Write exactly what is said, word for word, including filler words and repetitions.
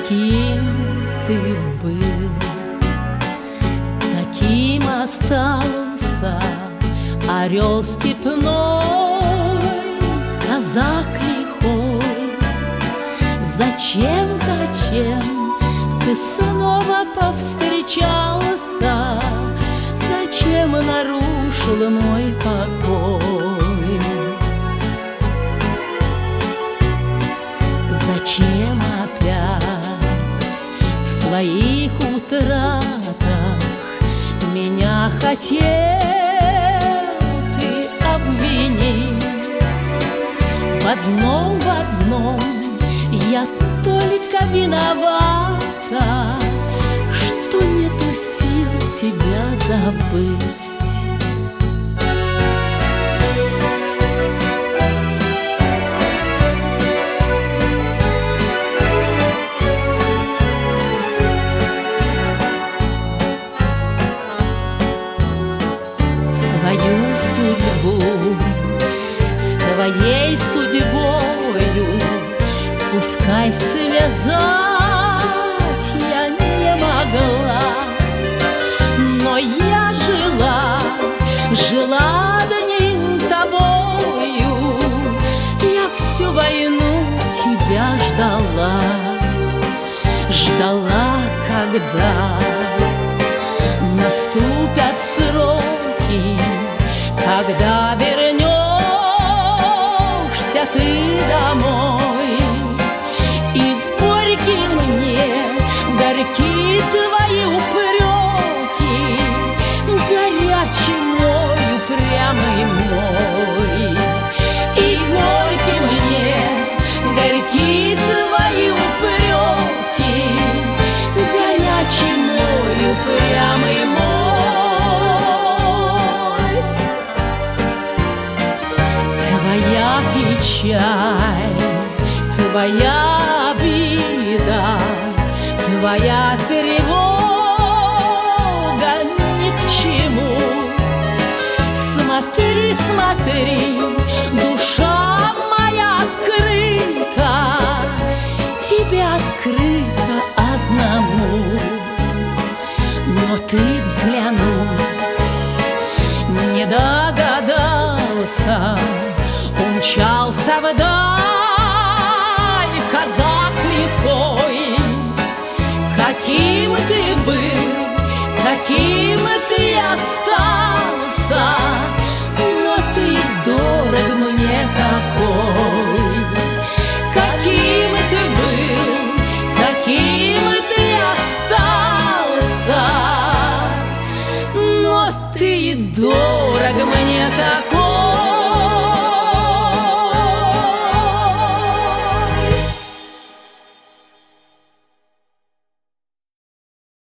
Каким ты был, таким остался орел степной, казак лихой. Зачем, зачем ты снова повстречался? Зачем нарушил мой покой? Зачем опять в своих утратах меня хотел ты обвинить? В одном, в одном я только виновата, что нету сил тебя забыть. Свою судьбу с твоей судьбою пускай связать я не могла, но я жила, жила одним тобою. Я всю войну тебя ждала, ждала, когда наступят сроки, когда вернешься ты домой. И горьки мне, горьки твои упреки, горячий мой, упрямый мой. И горьки мне, горьки твои упреки, горячий мой, упрямый мой. Твоя печаль, твоя обида, твоя тревога ни к чему. Смотри, смотри, душа моя открыта, тебе открыто одному. Но ты взглянуть не догадался, умчался вдаль казак лихой. Каким ты был, каким ты остался, но ты дорог мне такой. Каким ты был, каким ты остался, но ты дорог мне такой.